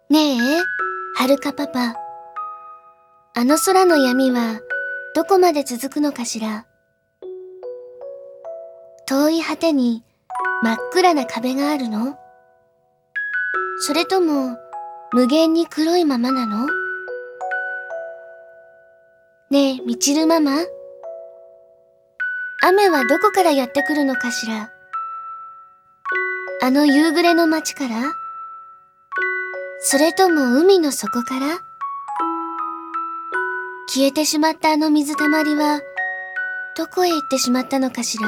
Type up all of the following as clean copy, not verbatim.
ねえ、はるかパパ。あの空の闇はどこまで続くのかしら。遠い果てに真っ暗な壁があるの？それとも無限に黒いままなの？ねえ、みちるママ。雨はどこからやってくるのかしら。あの夕暮れの街から？それとも海の底から？消えてしまったあの水たまりはどこへ行ってしまったのかしら。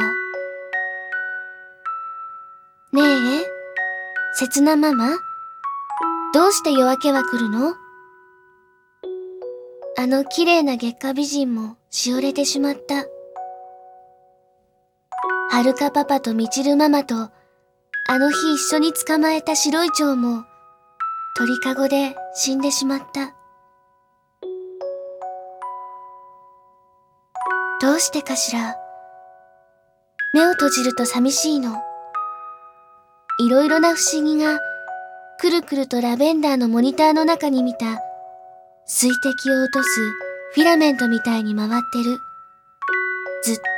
ねえ、せつなママ、どうして夜明けは来るの？あの綺麗な月下美人もしおれてしまった。はるかパパとみちるママとあの日一緒に捕まえた白い蝶も鳥かごで死んでしまった。どうしてかしら。目を閉じると寂しいの。いろいろな不思議がくるくるとラベンダーのモニターの中に見た水滴を落とすフィラメントみたいに回ってる。ずっと。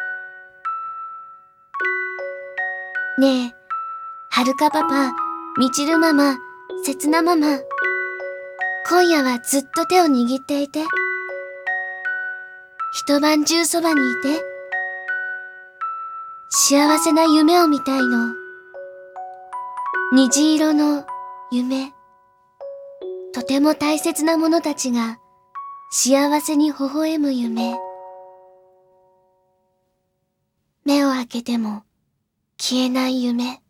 ねえ、はるかパパ、みちるママ、せつなママ。今夜はずっと手を握っていて。一晩中そばにいて。幸せな夢を見たいの。虹色の夢。とても大切な者たちが幸せに微笑む夢。目を開けても消えない夢。